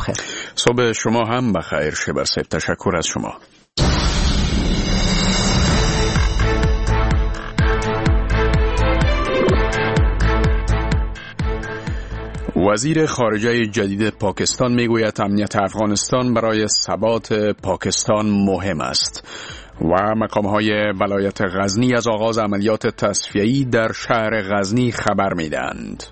بخیر. صبح شما هم بخیر. شبر صبح، تشکر از شما. وزیر خارجه جدید پاکستان میگوید امنیت افغانستان برای ثبات پاکستان مهم است و مقام‌های ولایت غزنی از آغاز عملیات تصفیه‌ای در شهر غزنی خبر می‌دهند.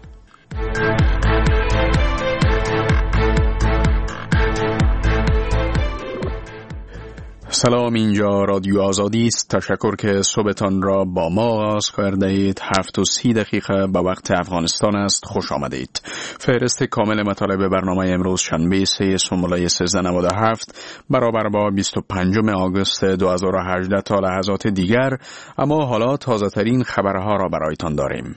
سلام، اینجا رادیو آزادی است. تشکر که صبحتان را با ما آغاز کرده اید. 7:30 به وقت افغانستان است. خوش آمدید. فهرست کامل مطالب برنامه امروز شنبه 3 سومولای 1397 برابر با 25 آگوست 2018 تا لحظات دیگر، اما حالا تازه ترین خبرها را برایتان داریم.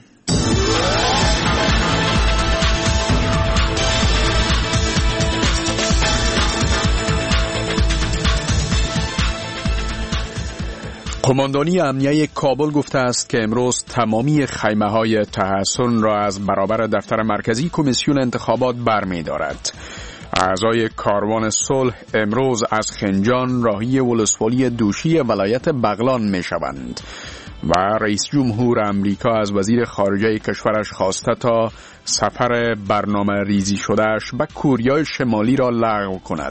قماندانی امنیه کابل گفته است که امروز تمامی خیمه‌های تحصن را از برابر دفتر مرکزی کمیسیون انتخابات برمی‌دارد. اعضای کاروان صلح امروز از خنجان راهی ولسوالی دوشی ولایت بغلان می‌شوند و رئیس جمهور امریکا از وزیر خارجه کشورش خواسته تا سفر برنامه ریزی شدهش به کوریای شمالی را لغو کند.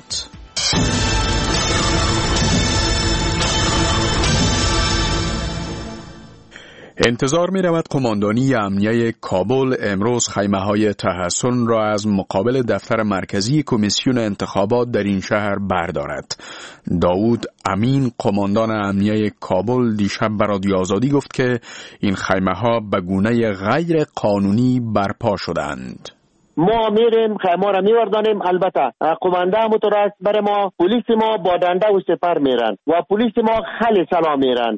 انتظار می رود قماندانی امنیه کابل امروز خیمه‌های تحصن را از مقابل دفتر مرکزی کمیسیون انتخابات در این شهر بردارد. داود امین، قماندان امنیه کابل، دیشب به رادیو آزادی گفت که این خیمه‌ها به گونه غیر قانونی برپا شدند. ما میریم خیمه را میوردانیم. البته قمانده متراست بر ما، پلیس ما با دنده و سپر میرن و پلیس ما خیلی سلام میرن.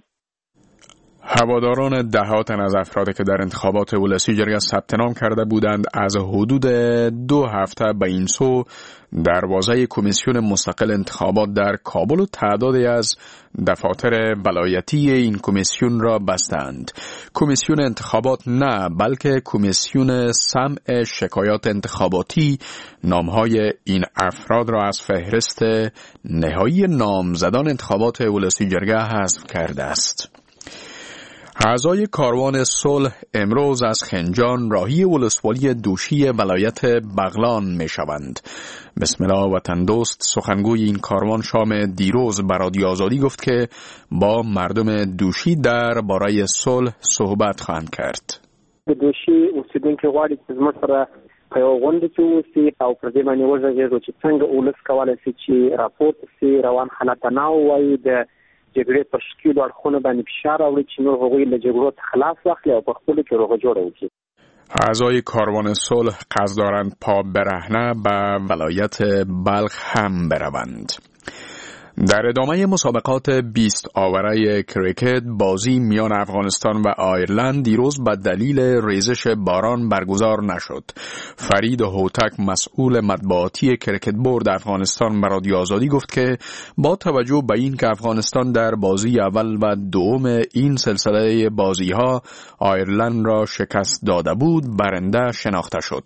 هواداران دهات از افرادی که در انتخابات ولسی جرگه ثبت نام کرده بودند از حدود 2 هفته به این سو دروازه کمیسیون مستقل انتخابات در کابل و تعدادی از دفاتر ولایتی این کمیسیون را بستند. کمیسیون انتخابات نه، بلکه کمیسیون سمع شکایات انتخاباتی نامهای این افراد را از فهرست نهایی نامزدان انتخابات ولسی جرگه حذف کرده است. اعضای کاروان صلح امروز از خنجان راهی ولسوالی دوشی ولایت بغلان می شوند. بسم الله وطن دوست، سخنگوی این کاروان شام دیروز به رادیو آزادی گفت که با مردم دوشی در باره صلح صحبت خواهند کرد. دوشي اوسیدونکو غواړي چې زموږ سره په یو غونډه کې اوسي او پر دې باندې وژغېږو چې څنګه ولس کولی شي چې راپورته سي، روان حالت نه ووایي، د جګړې پر شکیلو اړخونو باندې فشار راوړي چې نور هغوی له جګړو خلاص واخلي او په خپلو کې روغه جوړه وکړي. اعضای کاروان صلح قصد دارند پا برهنه به ولایت بلخ هم بروند. در ادامه مسابقات 20 آوره کریکت، بازی میان افغانستان و آیرلند دیروز به دلیل ریزش باران برگزار نشد. فرید هوتک، مسئول مطبوعاتی کریکت بورد افغانستان، به رادیو آزادی گفت که با توجه به این که افغانستان در بازی اول و دوم این سلسله بازی‌ها آیرلند را شکست داده بود، برنده شناخته شد.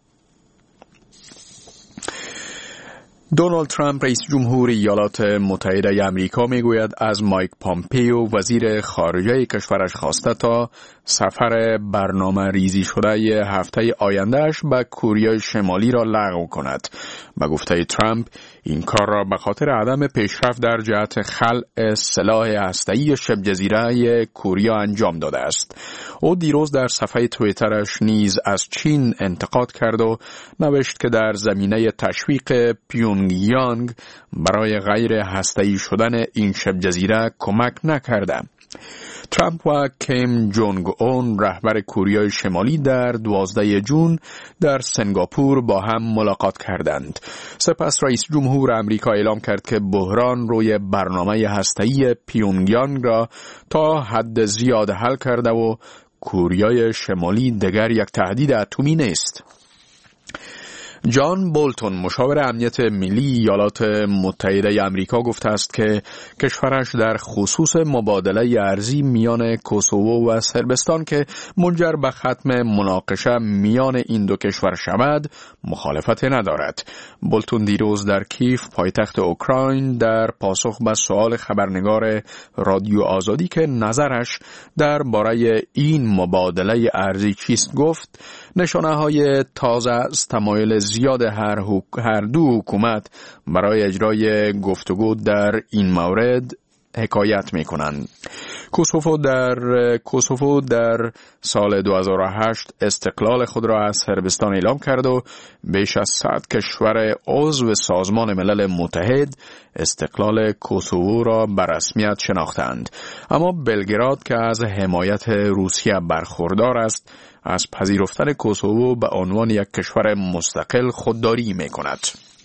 دونالد ترامپ رئیس جمهور ایالات متحده آمریکا میگوید از مایک پامپیو وزیر خارجه کشورش خواسته تا سفر برنامه ریزی شده هفته آیندهش به کوریای شمالی را لغو کند. به گفته ترامپ این کار را به خاطر عدم پیشرفت در جهت خلع سلاح هسته‌ای شبه جزیره کوریا انجام داده است. او دیروز در صفحه توییترش نیز از چین انتقاد کرد و نوشت که در زمینه تشویق پیونگیانگ برای غیر هسته‌ای شدن این شبه جزیره کمک نکرده. ترامپ و کیم جونگ اون رهبر کوریای شمالی در 12 جون در سنگاپور با هم ملاقات کردند. سپس رئیس جمهور آمریکا اعلام کرد که بحران روی برنامه هسته‌ای پیونگیانگ را تا حد زیاد حل کرده و کوریای شمالی دیگر یک تهدید اتمی نیست. جان بولتون مشاور امنیت ملی ایالات متحده آمریکا گفته است که کشورش در خصوص مبادله ارزی میان کوسوو و صربستان که منجر به ختم مناقشه میان این دو کشور شود مخالفت ندارد. بولتون دیروز در کیف پایتخت اوکراین در پاسخ به سوال خبرنگار رادیو آزادی که نظرش درباره این مبادله ارزی چیست گفت نشانه‌های تازه از تمایل زیاد هر دو حکومت برای اجرای گفتگو در این مورد حکایت می‌کنند. کوسوو در سال 2008 استقلال خود را از صربستان اعلام کرد و بیش از 100 کشور عضو سازمان ملل متحد استقلال کوسوو را به رسمیت شناختند. اما بلگراد که از حمایت روسیه برخوردار است از پذیرفتن کوسوو به عنوان یک کشور مستقل خودداری می‌کند.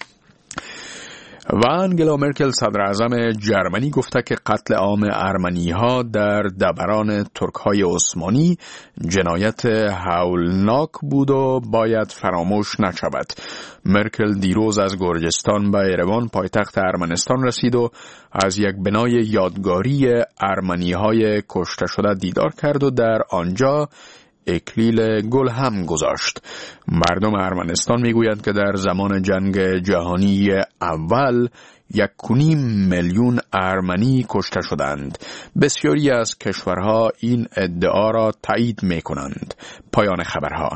و انگلا مرکل صدر اعظم جرمنی گفته که قتل عام ارمنی‌ها در دبران ترک‌های عثمانی جنایت هولناک بود و باید فراموش نشود. مرکل دیروز از گرجستان به ایروان پایتخت ارمنستان رسید و از یک بنای یادگاری ارمنی‌های کشته شده دیدار کرد و در آنجا اکلیل گل هم گذاشت. مردم ارمنستان میگویند که در زمان جنگ جهانی اول 1.5 میلیون ارمنی کشته شدند. بسیاری از کشورها این ادعا را تایید میکنند. پایان خبرها.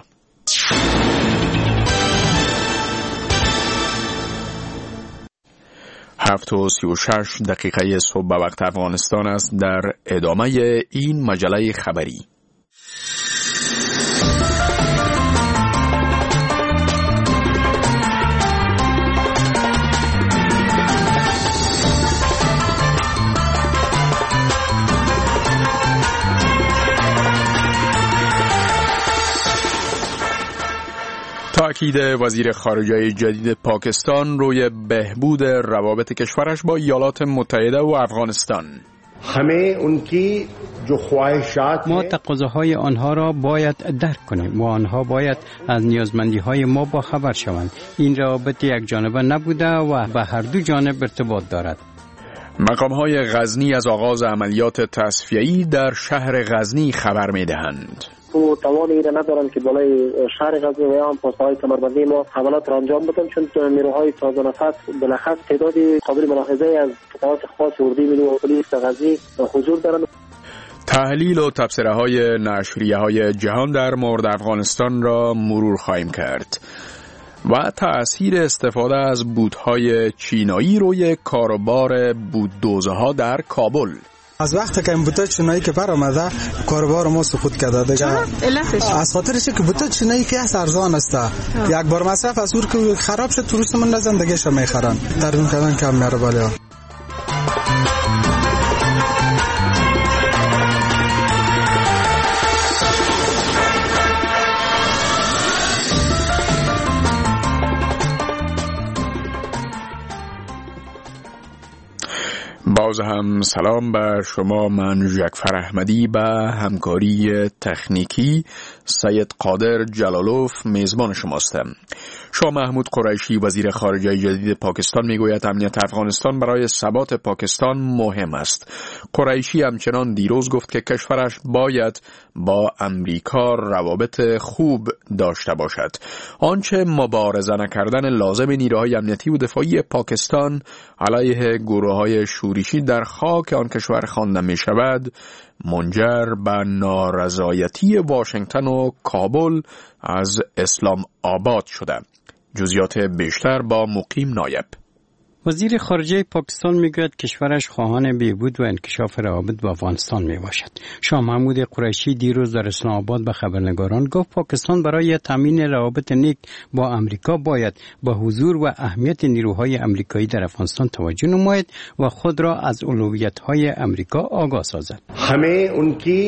7:36 صبح به وقت افغانستان است. در ادامه این مجله خبری تأکید وزیر خارجه جدید پاکستان روی بهبود روابط کشورش با ایالات متحده و افغانستان. ما تقاضاهای آنها را باید درک کنیم و آنها باید از نیازمندی‌های ما با خبر شوند. این روابط یک جانبه نبوده و به هر دو جانب ارتباط دارد. مقام‌های غزنی از آغاز عملیات تصفیه‌ای در شهر غزنی خبر می‌دهند. تو توان ایره ندارن که بالای شهر غزنی و یا هم پست‌های کمربندی ما حملات را انجام بدن، چون نیروهای ساز و نفس بالاخص تعداد قابل ملاحظه از قطعات خاص اردوی ملی و پلیس غزنی حضور دارند. تحلیل و تبصره‌های نشریه‌های جهان در مورد افغانستان را مرور خواهیم کرد و تأثیر استفاده از بودهای چینایی روی کاروبار بوددوزها در کابل. از وقتی که این بوت چینایی که پر آمده کاروبار ما سقوط کرده دیگه. علتش از خاطرش که بوت چینایی که ارزان است، یک بار مصرف از اون که خراب شد توریست من نزندگیش میخرن، ترجمه کردن کم میاره. بالا باز هم سلام بر شما. من جعفر احمدی به همکاری تکنیکی سید قادر جلالوف میزبان شماستم. شاه محمود قریشی وزیر خارجه جدید پاکستان میگوید امنیت افغانستان برای ثبات پاکستان مهم است. قریشی همچنان دیروز گفت که کشورش باید با امریکا روابط خوب داشته باشد. آنچه مبارزه نکردن لازم نیروهای امنیتی و دفاعی پاکستان علیه گروه‌های شورشی در خاک آن کشور خوانده می شود منجر به نارضایتی واشنگتن و کابل از اسلام آباد شده. جزئیات بیشتر با مقیم نایب. وزیر خارجه پاکستان میگوید کشورش خواهان بهبود و انکشاف روابط با افغانستان میباشد. شاه محمود قریشی دیروز در اسلام آباد به خبرنگاران گفت پاکستان برای تامین روابط نیک با امریکا باید با حضور و اهمیت نیروهای امریکایی در افغانستان توجه نماید و خود را از اولویت‌های امریکا آگاه سازد. हमें उनकी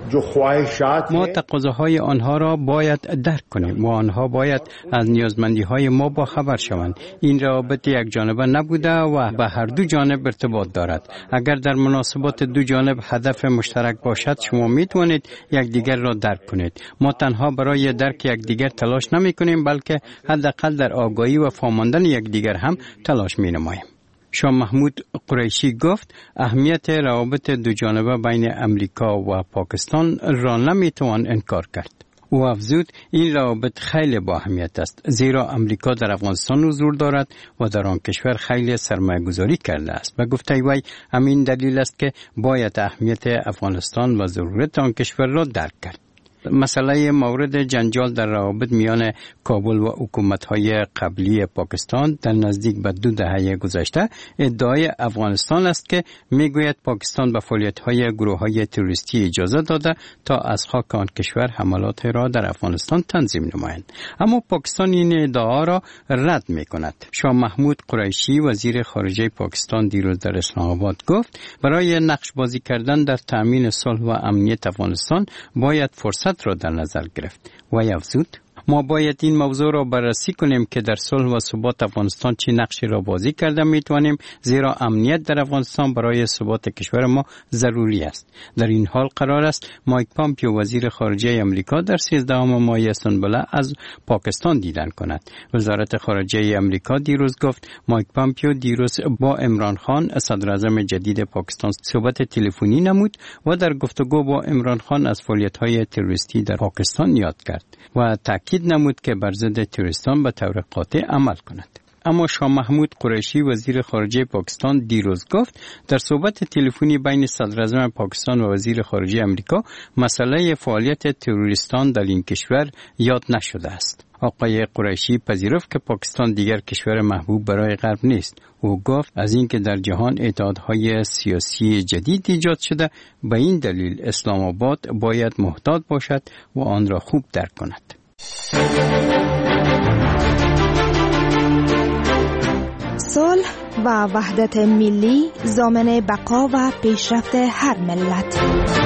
ما تقاضاهای آنها را باید درک کنیم و آنها باید از نیازمندی‌های ما با خبر شوند. این روابط یک جانبه نبوده و به هر دو جانب ارتباط دارد. اگر در مناسبات دو جانب هدف مشترک باشد شما میتوانید یکدیگر را درک کنید. ما تنها برای درک یکدیگر تلاش نمی‌کنیم بلکه حداقل در آگاهی و فهماندن یکدیگر هم تلاش می‌نماییم. شاه محمود قریشی گفت اهمیت روابط دو جانبه بین امریکا و پاکستان را نمیتوان انکار کرد. او افزود این روابط خیلی با اهمیت است زیرا امریکا در افغانستان حضور دارد و در آن کشور خیلی سرمایه گذاری کرده است و گفته وی همین دلیل است که باید اهمیت افغانستان و ضرورت آن کشور را درک کرد. مسئله مورد جنجال در روابط میان کابل و حکومت‌های قبلی پاکستان در نزدیک به 2 دهه گذشته ادعای افغانستان است که میگوید پاکستان به فعالیت‌های گروه‌های تروریستی اجازه داده تا از خاک آن کشور حملات را در افغانستان تنظیم نمایند. اما پاکستان این ادعا را رد می‌کند. شاه محمود قریشی وزیر خارجه پاکستان دیروز در اسلام آباد گفت برای نقش بازی کردن در تأمین صلح و امنیت افغانستان باید فرصت را در نظر گرفت. و افزود ما باید این موضوع را بررسی کنیم که در صلح و ثبات افغانستان چه نقشی را بازی کرده میتوانیم زیرا امنیت در افغانستان برای ثبات کشور ما ضروری است. در این حال قرار است مایک پامپیو وزیر خارجه آمریکا در 13 ماه استانبول از پاکستان دیدن کند. وزارت خارجه آمریکا دیروز گفت مایک پامپیو دیروز با عمران خان صدر اعظم جدید پاکستان صحبت تلفنی نمود و در گفتگو با عمران خان از فعالیت‌های تروریستی در پاکستان یاد کرد و تاکید نمود که بر ضد تروریستان به طور قاطع عمل کند. اما شاه محمود قریشی وزیر خارجه پاکستان دیروز گفت در صحبت تلفنی بین صدر اعظم پاکستان و وزیر خارجه آمریکا مسئله فعالیت تروریستان در این کشور یاد نشده است. آقای قریشی پذیرفت که پاکستان دیگر کشور محبوب برای غرب نیست. او گفت از اینکه در جهان اتحادهای سیاسی جدید ایجاد شده به این دلیل اسلام آباد باید محتاط باشد و آن را خوب درک کند. صلح و وحدت ملی ضامن بقا و پیشرفت هر ملت.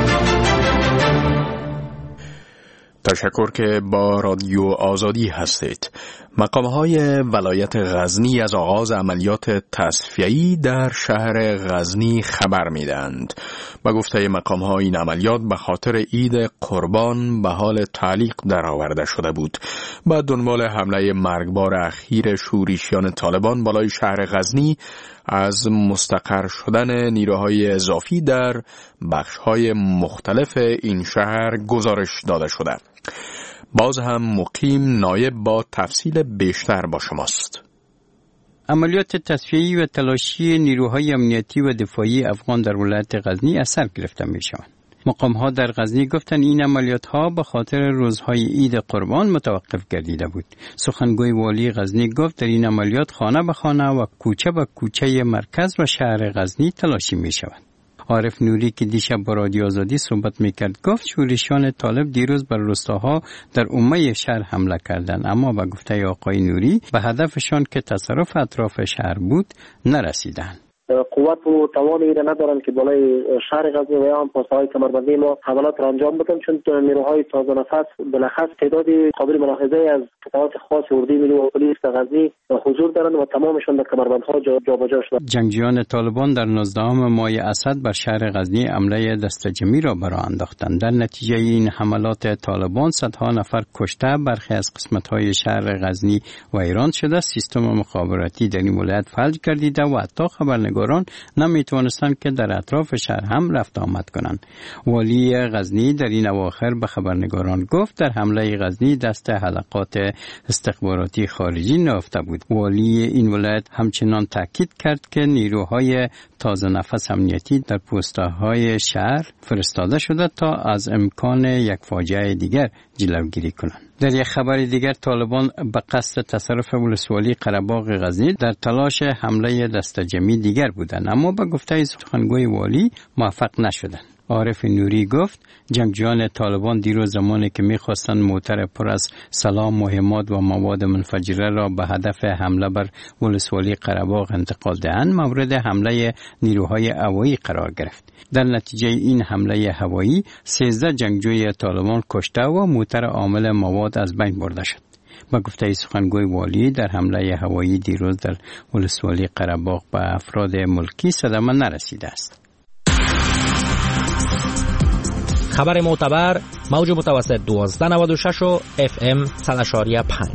تشکر که با رادیو آزادی هستید. مقام‌های ولایت غزنی از آغاز عملیات تصفیه‌ای در شهر غزنی خبر می‌دهند. با گفته مقام‌ها این عملیات به خاطر عید قربان به حال تعلیق درآورده شده بود. با دنبال حمله مرگبار اخیر شورشیان طالبان بالای شهر غزنی از مستقر شدن نیروهای اضافی در بخش‌های مختلف این شهر گزارش داده شده. باز هم مقیم نایب با تفصیل بیشتر با شماست. عملیات تصفیه‌ای و تلاشی نیروهای امنیتی و دفاعی افغان در ولایت غزنی اثر گرفته می‌شوند. مقام‌ها در غزنی گفتند این عملیات‌ها به خاطر روزهای عید قربان متوقف گردیده بود. سخنگوی والی غزنی گفت در این عملیات خانه به خانه و کوچه به کوچه مرکز و شهر غزنی تلاشی می‌شود. عارف نوری که دیشب با رادیو آزادی صحبت میکرد گفت شورشیان طالب دیروز بر روستاها در عمه شهر حمله کردند اما به گفته آقای نوری به هدفشان که تصرف اطراف شهر بود نرسیدند. قوت و توان ایره ندارن که بالای شهر غزنی و یا هم پاسهای کمربندی ما حملات را انجام بدن چون نیروهای تازه نفس بالاخص تعداد قابل ملاحظه از قطعات خاص اردوی ملی و پلیس در غزنی حضور دارند و تمامشان در کمربندها جابجا شدند. جنگجویان طالبان در 19 ماه اسد بر شهر غزنی حمله دسته‌جمعی را برآ انداختند. در نتیجه این حملات طالبان صدها نفر کشته، برخی از قسمت‌های شهر غزنی و ایران شده، سیستم مخابراتی در این ولایت فلج گردیده و حتی خبرنگاران نمیتوانستند که در اطراف شهر هم رفت آمد کنند. والی غزنی در این اواخر به خبرنگاران گفت در حمله غزنی دست حلقات استخباراتی خارجی نهفته بود. والی این ولایت همچنان تاکید کرد که نیروهای تازه نفس امنیتی در پست‌های شهر فرستاده شده تا از امکان یک فاجعه دیگر جلوگیری کنند. در یک خبر دیگر طالبان به قصد تصرف ولسوالی قره‌باغ غزنی در تلاش حمله دسته‌جمعی دیگر بودند اما به گفته سخنگوی والی موفق نشدند. عارف نوری گفت جنگجویان طالبان دیروز زمانی که می‌خواستند موتر پر از سلاح، مهمات و مواد منفجره را به هدف حمله بر ولسوالی قره‌باغ انتقال دهند، مورد حمله نیروهای هوایی قرار گرفت. در نتیجه این حمله هوایی 13 جنگجوی طالبان کشته و موتر حامل مواد از بین برده شد. با گفته سخنگوی والی، در حمله هوایی دیروز در ولسوالی قره‌باغ به افراد ملکی صدمه نرسیده است. خبر معتبر، موج متوسط 1296 و FM 100.5.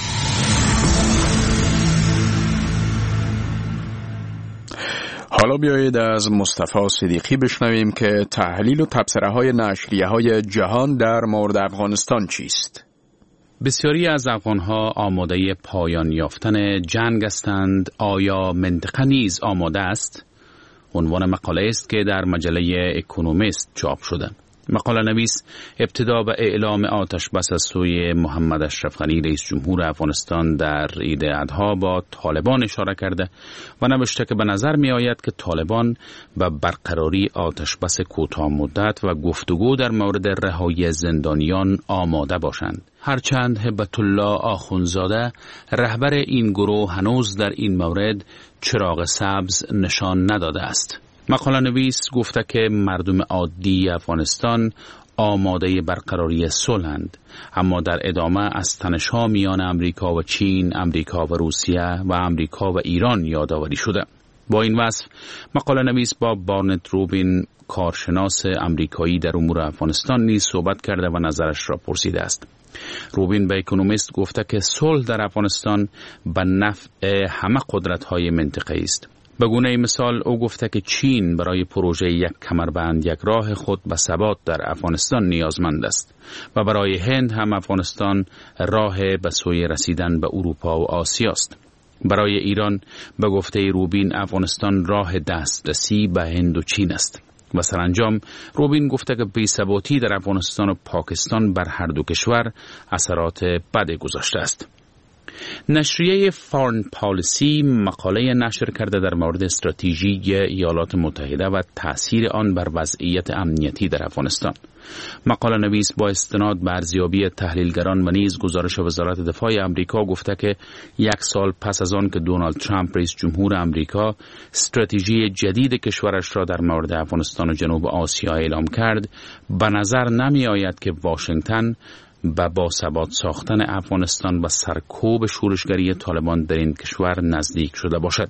حالا بیایید از مصطفی صدیقی بشنویم که تحلیل و تبصره‌های نشریه‌های جهان در مورد افغانستان چیست. بسیاری از افغان‌ها آماده پایان یافتن جنگ هستند. آیا منطقه نیز آماده است؟ عنوان مقاله است که در مجله اکونومیست چاپ شده. مقاله نویس ابتدا به اعلام آتش بس از سوی محمد اشرف غنی رئیس جمهور افغانستان در عید اضحی با طالبان اشاره کرده و نوشته که به نظر می آید که طالبان به برقراری آتش بس کوتاه مدت و گفتگو در مورد رهایی زندانیان آماده باشند. هرچند هبت الله آخوندزاده رهبر این گروه هنوز در این مورد چراغ سبز نشان نداده است. مقاله نویس گفته که مردم عادی افغانستان آماده برقراری صلح‌اند، اما در ادامه از تنش‌ها میان امریکا و چین، امریکا و روسیه و امریکا و ایران یادآوری شده. با این وصف مقاله نویس با بارنت روبین، کارشناس امریکایی در امور افغانستان نیز صحبت کرده و نظرش را پرسیده است. روبین به اکونومیست گفته که صلح در افغانستان به نفع همه قدرت‌های منطقه است. به گونه مثال او گفته که چین برای پروژه یک کمربند یک راه خود به ثبات در افغانستان نیازمند است و برای هند هم افغانستان راه به سوی رسیدن به اروپا و آسیا است. برای ایران به گفته روبین افغانستان راه دسترسی به هند و چین است. و سرانجام روبین گفته که بی‌ثباتی در افغانستان و پاکستان بر هر دو کشور اثرات بد گذاشته است. نشریه فارن پالیسی مقاله نشر کرده در مورد استراتژی ایالات متحده و تأثیر آن بر وضعیت امنیتی در افغانستان. مقاله نویس با استناد به ارزیابی تحلیلگران و نیز گزارش وزارت دفاع آمریکا گفته که 1 سال پس از آن که دونالد ترامپ رئیس جمهور آمریکا استراتژی جدید کشورش را در مورد افغانستان و جنوب آسیا اعلام کرد، به نظر نمی آید که واشنگتن با باثبات ساختن افغانستان و سرکوب شورشگری طالبان در این کشور نزدیک شده باشد.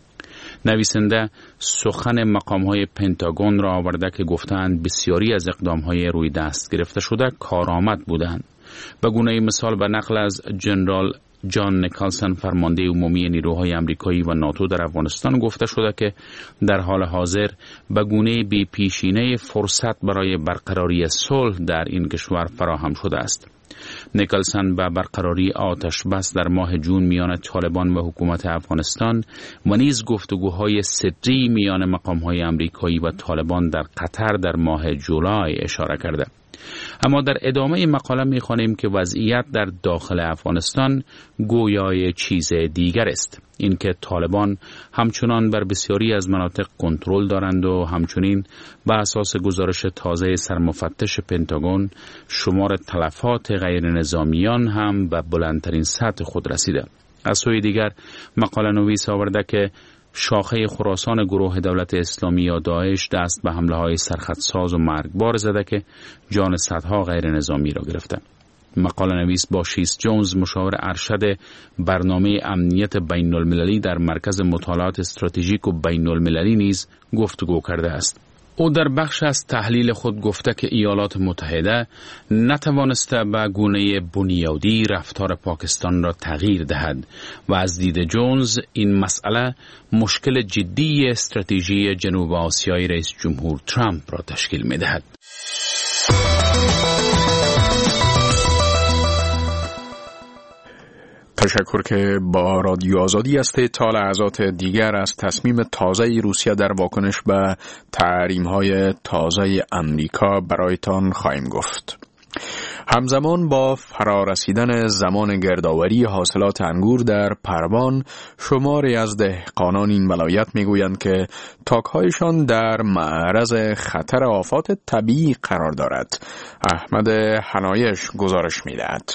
نویسنده سخن مقام‌های پنتاگون را آورده که گفتند بسیاری از اقدام‌های روی دست گرفته شده کارآمد بودند. به گونه مثال به نقل از جنرال جان نیکلسن فرمانده عمومی نیروهای آمریکایی و ناتو در افغانستان گفته شده که در حال حاضر به گونه بی پیشینه فرصت برای برقراری صلح در این کشور فراهم شده است. نیکلسن به برقراری آتش بس در ماه جون میان طالبان و حکومت افغانستان و نیز گفتگوهای سری میان مقام‌های آمریکایی و طالبان در قطر در ماه جولای اشاره کرده. اما در ادامه مقاله می‌خوانیم که وضعیت در داخل افغانستان گویای چیز دیگر است. اینکه طالبان همچنان بر بسیاری از مناطق کنترل دارند و همچنین به اساس گزارش تازه سرمفتش پنتاگون شمار تلفات غیر نظامیان هم به بلندترین سطح خود رسیده. از سوی دیگر مقاله نویس آورده که شاخه خراسان گروه دولت اسلامی یا داعش دست به حمله‌های سرخطساز و مرگبار زده که جان صدها غیر نظامی را گرفته. مقاله نویس با شیس جونز مشاور ارشد برنامه امنیت بین المللی در مرکز مطالعات استراتژیک و بین المللی نیز گفتگو کرده است. او در بخش از تحلیل خود گفته که ایالات متحده نتوانسته به گونه بنیادی رفتار پاکستان را تغییر دهد و از دید جونز این مسئله مشکل جدی استراتژی جنوب آسیای رئیس جمهور ترامپ را تشکیل می دهد. تشکر که با رادیو آزادی هستید. تا لحظات دیگر از تصمیم تازه روسیه در واکنش به تحریم‌های تازه امریکا برایتان خواهیم گفت. همزمان با فرارسیدن زمان گردآوری حاصلات انگور در پروان، شماری از دهقانان این ولایت میگویند که تاک‌هایشان در معرض خطر آفات طبیعی قرار دارد. احمد حنایش گزارش می‌دهد.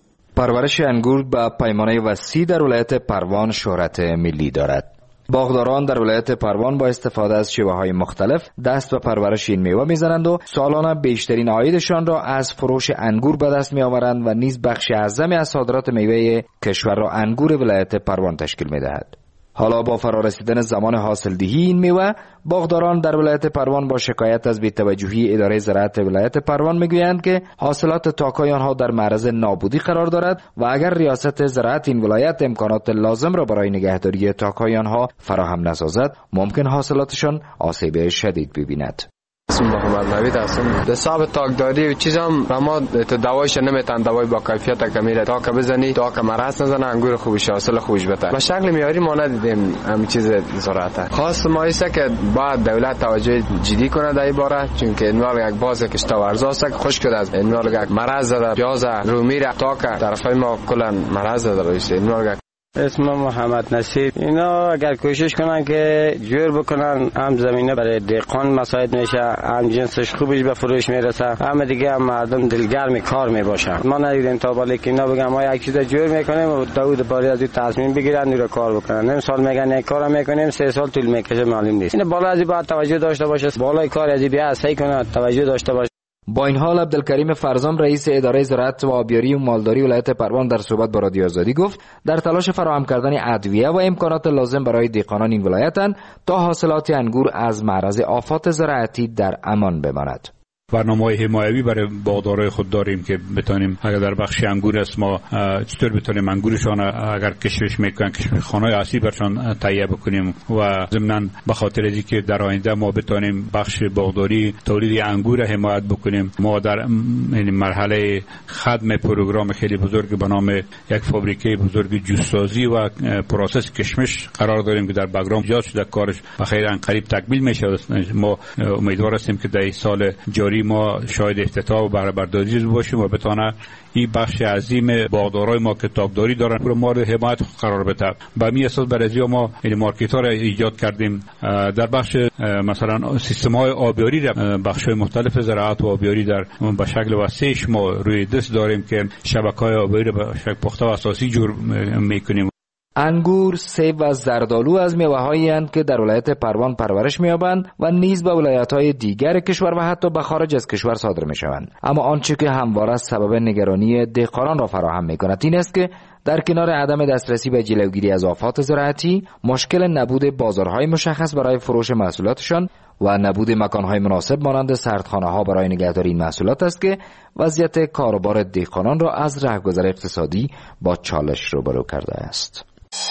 پرورش انگور به پیمانه وسیع در ولایت پروان شهرت ملی دارد. باغداران در ولایت پروان با استفاده از شیوه‌های مختلف دست به پرورش این میوه میزنند و سالانه بیشترین عایدشان را از فروش انگور به دست میآورند و نیز بخش اعظمی از صادرات میوه کشور را انگور ولایت پروان تشکیل میدهد. حالا با فرارسیدن زمان حاصلدهی این میوه، باغداران در ولایت پروان با شکایت از بی‌توجهی اداره زراعت ولایت پروان میگویند که حاصلات تاکای آنها در معرض نابودی قرار دارد و اگر ریاست زراعت این ولایت امکانات لازم را برای نگهداری تاکای آنها فراهم نسازد، ممکن حاصلاتشان آسیب شدید ببیند. اسم محمد نوید هستم. حساب تاکداری و چیزام ما دوایش نمیتن دوای با کیفیت کمیره تاک بزنی تاک مرض نزنه انگور خوبش حاصل خوبش بده. به شکل معیاری ما ندیدیم همین چیز زراعت. خاص ما است که بعد دولت توجه جدی کنه در این باره، چون که انوار یک باز کشاورز است خوش کرده از انوار یک مرض زده پیاز رومی را تاک طرفای ما کلا مرض زده روش انوار. اسم محمد نصیب. اینا اگر کوشش کنن که جور بکنن هم زمینه برای دهقان مساعد میشه، هم جنسش خوبش به فروش میرسه، هم دیگه هم مردم دلگرم کار میباشن. ما ندیدیم تا بالا که اینا بگن ما یک چیز جور میکنیم و داود باری از این تصمیم بگیرن رو کار بکنن. نیم سال میگن یک کارا میکنیم 3 سال طول میکشه معلوم نیست. این بالا از این باید توجه داشته باشه، بالای کار از این بیا صحیح کنه توجه داشته باشه. با این حال عبدالکریم فرزام رئیس اداره زراعت و آبیاری و مالداری ولایت پروان در صحبت با رادیو آزادی گفت در تلاش فراهم کردن ادویه و امکانات لازم برای دهقانان این ولایتند تا حاصلات انگور از معرض آفات زراعتی در امان بماند. برنامه‌های حمایوی برای باغدارای خود داریم که بتونیم اگر در بخش انگور است ما چطور بتونیم انگورشان اگر کشفش میکنن کشفخانه‌های اصلی برشان تهیه بکنیم و ضمناً به خاطر اینکه در آینده ما بتونیم بخش باغداری تولید انگور حمایت بکنیم. ما در این مرحله خدمت پروگرام خیلی بزرگ به نام یک فابریکه بزرگ جوسازی و پروسس کشمش قرار داریم که در بگرام ایجاد شده، کارش بخیر ان قریب تکمیل میشه. ما امیدوار هستیم که در سال جاری ما شاید افتتاح و بهره برداری باشیم و بتونه این بخش عظیم باغدارای ما که تاکداری دارن رو مورد حمایت قرار بده. به می اساس برای ما این مارکت ها را ایجاد کردیم. در بخش مثلا سیستم های آبیاری را بخش های مختلف زراعت و آبیاری در به شکل وسیعش ما روی دست داریم که شبکه های آبیاری به شکل پخته و اساسی جور میکنیم. انگور، سیب و زردآلو از میوه‌هایی اند که در ولایت پروان پرورش می‌یابند و نیز به ولایت‌های دیگر کشور و حتی به خارج از کشور صادر می‌شوند. اما آنچه که همواره سبب نگرانی دهقانان را فراهم می‌کند این است که در کنار عدم دسترسی به جلوگیری از آفات زراعتی، مشکل نبود بازارهای مشخص برای فروش محصولاتشان و نبود مکانهای مناسب مانند سردخانه‌ها برای نگهداری این محصولات است که وضعیت کاروبار دهقانان را از رهگذر اقتصادی با چالش روبرو کرده است.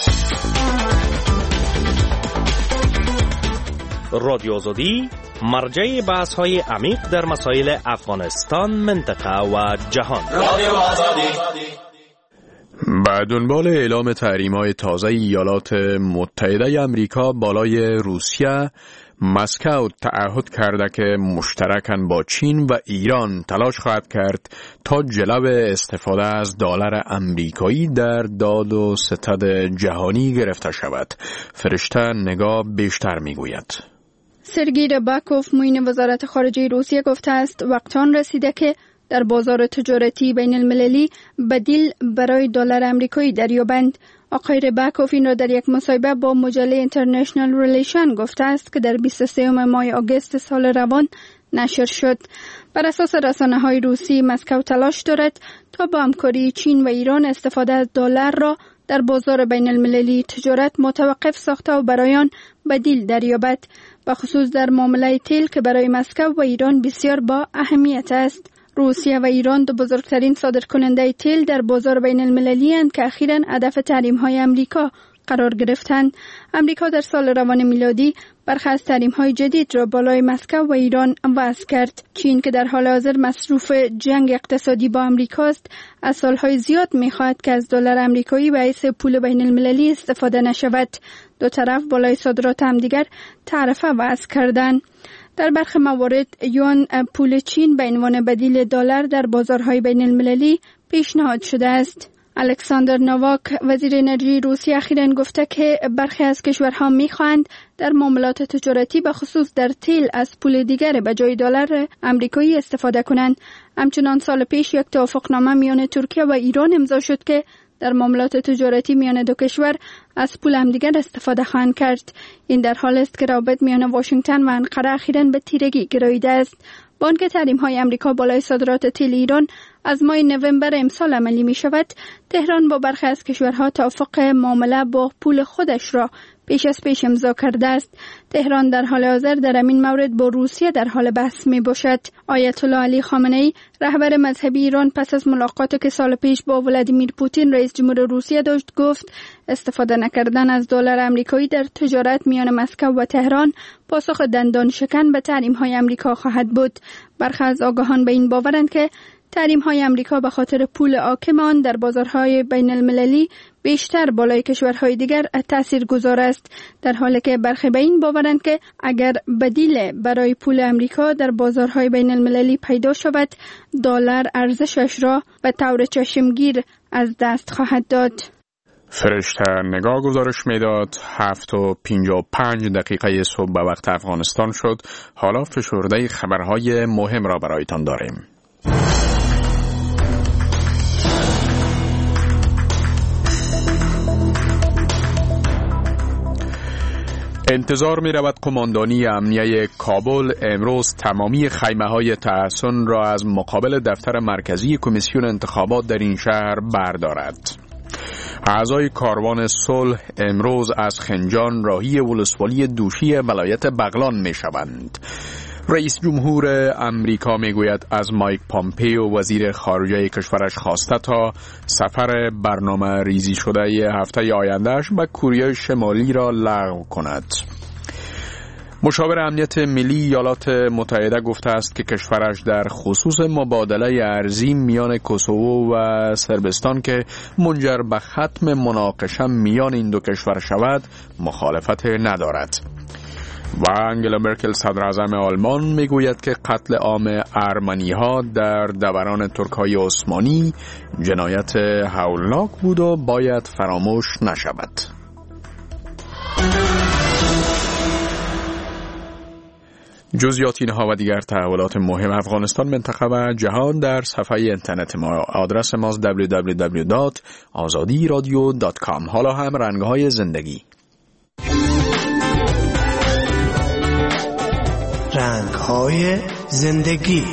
رادیو آزادی مرجع بحث‌های عمیق در مسائل افغانستان، منطقه و جهان. رادیو آزادی. به دنبال اعلام تحریم‌های تازه ایالات متحده آمریکا بالای روسیه، مسکو تعهد کرده که مشترکاً با چین و ایران تلاش خواهد کرد تا جلو استفاده از دلار آمریکایی در داد و ستد جهانی گرفته شود. فرشته نگاه بیشتر میگوید. سرگئی رباکوف معین وزارت خارجه روسیه گفته است وقت آن رسیده که در بازار تجارتی بین المللی بدیل برای دلار آمریکایی دریابند. آقای رباکوف این را در یک مصاحبه با مجله اینترنشنال ریلیشن گفته است که در 23 ماه آگوست سال روان نشر شد. بر اساس رسانه‌های روسی، مسکو تلاش دارد تا با همکاری چین و ایران استفاده از دلار را در بازار بین المللی تجارت متوقف ساخته و برای آن بدیل دریابد، به خصوص در معامله تیل که برای مسکو و ایران بسیار با اهمیت است. روسیه و ایران دو بزرگترین صادرکننده تیل در بازار بین المللی اند که اخیراً هدف تحریم‌های آمریکا قرار گرفتند. آمریکا در سال روان میلادی برخی از تحریم‌های جدید را بالای مسکو و ایران وضع کرد. چین که در حال حاضر مصروف جنگ اقتصادی با آمریکا است، از سالهای زیاد می‌خواهد که از دلار آمریکایی به حیث پول بین المللی استفاده نشود. دو طرف بالای صادرات همدیگر تعرفه وضع کردند. در برخی موارد یوان پول چین به عنوان بدیل دلار در بازارهای بین المللی پیشنهاد شده است. الکساندر نوواک وزیر انرژی روسیه اخیراً گفته که برخی از کشورها می‌خواهند در معاملات تجارتی به خصوص در تیل از پول دیگر به جای دلار آمریکایی استفاده کنند. همچنان سال پیش یک توافقنامه میان ترکیه و ایران امضا شد که در معاملات تجارتی میان دو کشور از پول همدیگر استفاده خواهند کرد. این در حالی است که روابط میان واشنگتن و انقره اخیراً به تیرگی گراییده است. با آنکه تحریم‌های آمریکا بالای صادرات تیل ایران از ماه نوامبر امسال عملی می شود، تهران با برخی از کشورها توافق معامله با پول خودش را پیش از پیش امضا کرده است. تهران در حال حاضر در این مورد با روسیه در حال بحث می باشد. آیت الله علی خامنه‌ای رهبر مذهبی ایران پس از ملاقاتی که سال پیش با ولادیمیر پوتین رئیس جمهور روسیه داشت گفت استفاده نکردن از دلار آمریکایی در تجارت میان مسکو و تهران پاسخ دندان شکن به تحریم‌های آمریکا خواهد بود. برخی از آگاهان به این باورند که تحریم‌های آمریکا به خاطر پول حاکم آن در بازارهای بین المللی بیشتر بالای کشورهای دیگر تاثیرگذار است، در حالی که برخی به این باورند که اگر بدیل برای پول آمریکا در بازارهای بین المللی پیدا شود، دلار ارزشش را به طور چشمگیر از دست خواهد داد. فرشته نگاه گزارش میداد 7:55 صبح به وقت افغانستان شد. حالا فشرده خبرهای مهم را برایتان داریم. انتظار می رود قماندانی امنیه کابل امروز تمامی خیمه های تحصن را از مقابل دفتر مرکزی کمیسیون انتخابات در این شهر بردارد. اعضای کاروان صلح امروز از خنجان راهی ولسوالی دوشی ولایت بغلان می شوند. رئیس جمهور امریکا می گوید از مایک پامپیو وزیر خارجه کشورش خواسته تا سفر برنامه ریزی شده هفته آیندهش به کره شمالی را لغو کند. مشاور امنیت ملی ایالات متحده گفته است که کشورش در خصوص مبادله ارزی میان کوسوو و صربستان که منجر به ختم مناقشه میان این دو کشور شود مخالفت ندارد. و انگلا مرکل صدر اعظم آلمان میگوید که قتل عام ارمنی ها در دوران ترک‌های عثمانی جنایت هولناک بود و باید فراموش نشود. جزئیات اینها و دیگر تحولات مهم افغانستان، منطقه و جهان در صفحه اینترنت ما. آدرس ما www.azadiradio.com. حالا هم رنگ‌های زندگی. رنگ‌های زندگی.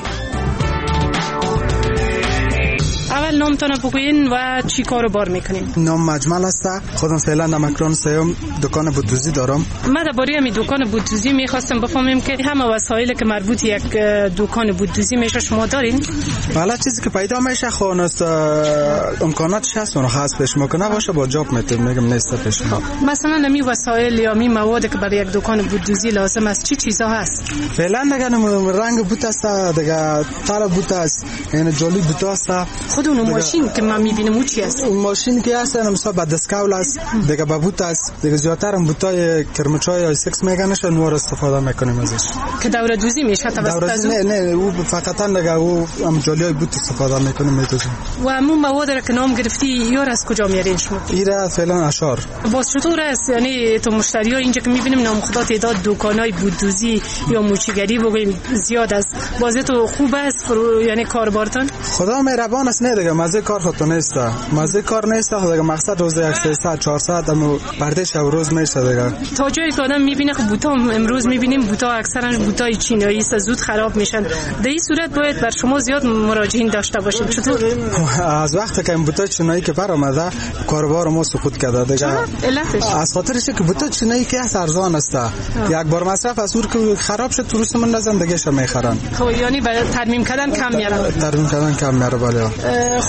اول نامتان بگوین و چی کارو بار میکنین؟ نام مجمل است. خودم فعلا در مکران سیوم دکان بودوزی دارم. من درباره همین دکان بودوزی میخواستم بفهمم که همه وسایلی که مربوط یک دکان بودوزی میشه شما دارین؟ والا چیزی که پیدا میشه خونست امکاناتش هست اون خاص پیش میکنه باشه با جاب میگم نیست پیش. مثلا همین وسایل یا همین مواد که برای یک دکان بودوزی لازم است چی چیزا هست؟ فعلا دیگه رنگ بوت است، دیگه تار بوت است، یعنی جولی بوت است. خود اون ماشین که من میبینم اون چی است؟ اون ماشین که هست مثلا با دسکاول است، دیگه با بوت است، دیگه زیاتر هم بوتای کرمچای یا سکس میگنش نور استفاده میکنیم ازش که دوره دوزی میشه توسط از نه او فقط دیگه او هم جولیای بوت استفاده میکنیم میتوزیم. و همون مواد را که نام گرفتی یار از کجا میارین شما؟ ایره فعلا اشار. باز چطور است یعنی تو مشتری ها اینجا که میبینیم نام خدا تعداد دکانای بودوزی یا موچیگری بگویم زیاد است، باز تو خوب است یعنی کاربارتان؟ خدا مهربان است. نه دیگه مزه کار خودت نیست، مزه کار نیست دیگه. مقصد روز 300 400 هم برده شب روز میشه دیگه. تا جایی که آدم میبینه که بوتا امروز میبینیم بوتا اکثرا بوتای چینایی است، زود خراب میشن. در این صورت باید بر شما زیاد مراجعین داشته باشید. چطور؟ از وقتی که این بوتای چینایی که بر اومده کاروبار ما سقوط کرده دیگه. علتش از خاطرش که بوتای چینایی که ارزان است، یک بار مصرف از اون که خراب شد تو من زندگیش میخرن. خب یعنی برای ترمیم کردن کم میارن. ترمیم کردن کم میاره. بالا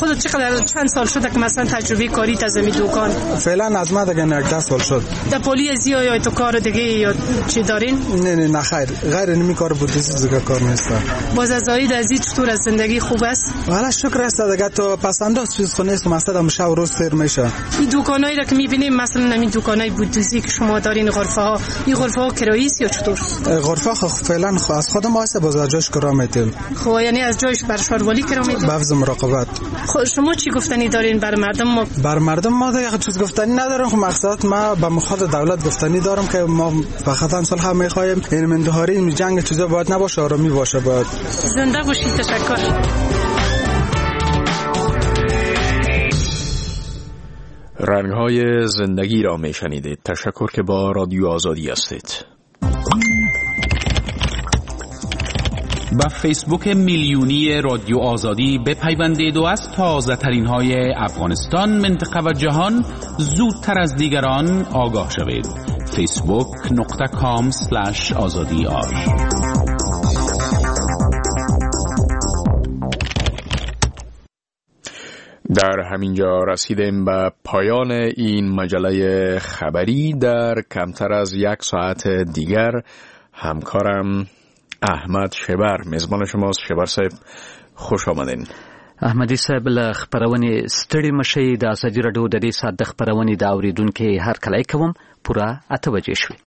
خودت چند سال شده که مثلا تجربه کاری تا زمین دکان؟ فعلا از ما دیگه 10 سال شد. در پلی زیا یا تو کار دیگه یا چی دارین؟ نه خیر، غیر نمی کار بودیزی دیگه کار نیست. باز از زاید از چطور از زندگی خوب است؟ والا شکر است دیگه. تو پسنداز چیز خونه است مثلا شب و روز سیر میشه. این دکانایی را که میبینیم مثلا همین دکانای بودوزی که شما دارین غرفه ها، این غرفه ها کرایی است یا چطور؟ غرفه فعلا از خود ما است، باز جاش کرا میدیم. خب یعنی از جایش بر شاروالی کرا میدیم؟ بفز مراقبت. خب شما چی گفتنی دارین بر مردم؟ ما بر مردم ما دیگه چیز گفتنی ندارم. خب مقصد ما به مخاط دولت گفتنی دارم که ما فقط هم صلح میخوایم. این مندهاری این جنگ چیزا باید نباشه، آرامی باشه. باید زنده باشید. تشکر. رنگ‌های زندگی را میشنیدید. تشکر که با رادیو آزادی هستید. با فیسبوک میلیونی رادیو آزادی بپیوندید و از تازه ترین های افغانستان، منطقه و جهان زودتر از دیگران آگاه شوید. facebook.com/azadi. در همینجا رسیدیم به پایان این مجله خبری. در کمتر از 1 ساعت دیگر همکارم احمد شبر میزبان شماست. شبر صاحب خوش آمدین. احمدی صاحب له خبرونې ستړي مشي د ازادي رادیو د دې ساعت د خبرونې د اوریدونکو هر کله کوم پوره 8 بجې شوي.